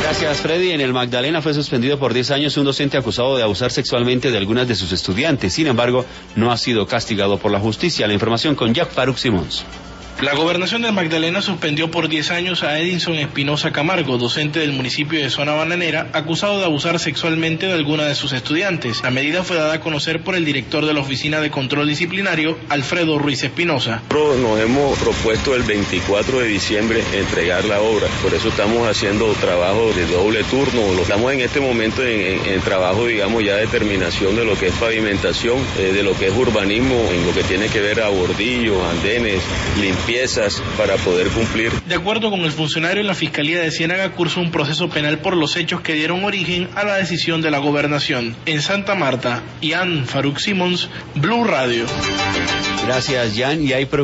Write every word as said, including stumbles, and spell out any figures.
Gracias, Freddy. En el Magdalena fue suspendido por diez años un docente acusado de abusar sexualmente de algunas de sus estudiantes. Sin embargo, no ha sido castigado por la justicia. La información con Jack Faruk Simons. La Gobernación del Magdalena suspendió por diez años a Edinson Espinosa Camargo, docente del municipio de Zona Bananera, acusado de abusar sexualmente de alguna de sus estudiantes. La medida fue dada a conocer por el director de la Oficina de Control Disciplinario, Alfredo Ruiz Espinosa. Nos hemos propuesto el veinticuatro de diciembre entregar la obra, por eso estamos haciendo trabajo de doble turno. Estamos en este momento en, en, en trabajo, digamos, ya de terminación de lo que es pavimentación, eh, de lo que es urbanismo, en lo que tiene que ver a bordillos, andenes, limpieza. Piezas para poder cumplir. De acuerdo con el funcionario, la Fiscalía de Ciénaga cursa un proceso penal por los hechos que dieron origen a la decisión de la gobernación. En Santa Marta, Ian Faruk Simons, Blue Radio. Gracias, Jan. Y hay